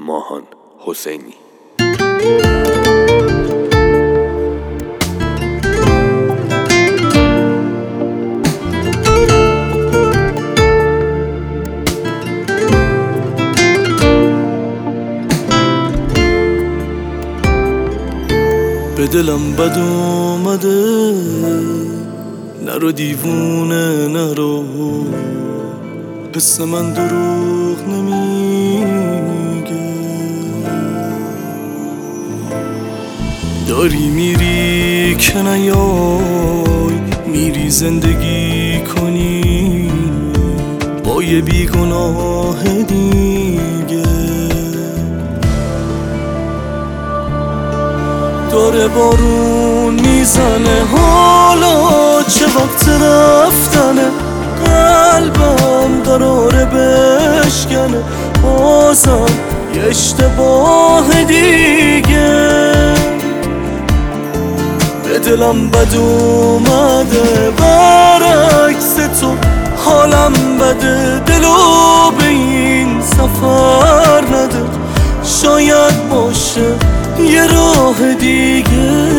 ماهان حسینی. به دلم بد اومده، نرو دیوونه نرو، حس من دروغ نمیگه. داری میری که نیای، میری زندگی کنی با یه بیگناه دیگه. داره بارون میزنه، حالا چه وقت رفتنه، قلبم قراره بشکنه، بازم یه اشتباه دیگه. به دلم بد اومده، برعکس تو حالم بده، دلو به این سفر نده، شاید باشه یه راه دیگه.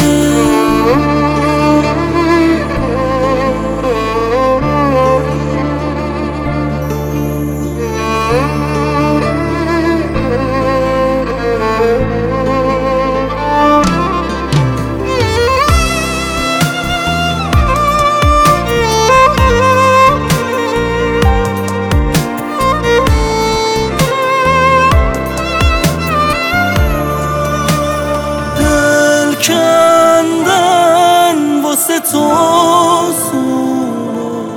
کندن واسه تو سونه،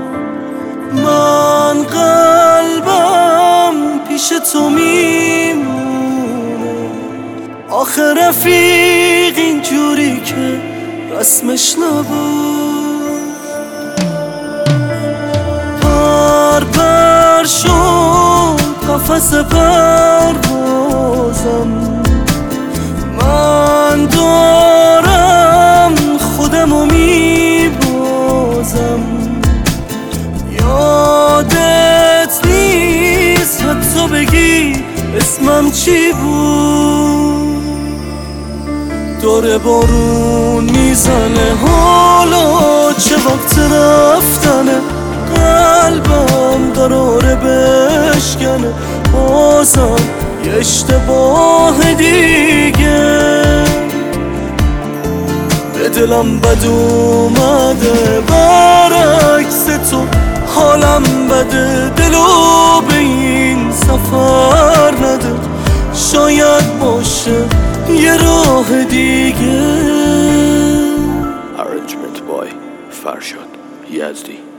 من قلبم پیش تو میمونه. آخه رفیق اینجوری که رسمش نبود، پر شد قفس پروازم، من دارم خودمو میبازم. یادت نیست حتی بگی اسمم چی بود. داره بارون میزنه، حالا چه وقت رفتنه، قلبم قراره بشکنه، بازم یه اشتباه دیگه. به دلم بد اومده، برعکس تو حالم بده، دلو به این سفر نده، شاید باشه یه راه دیگه. Arrangement by فرشاد یزدی.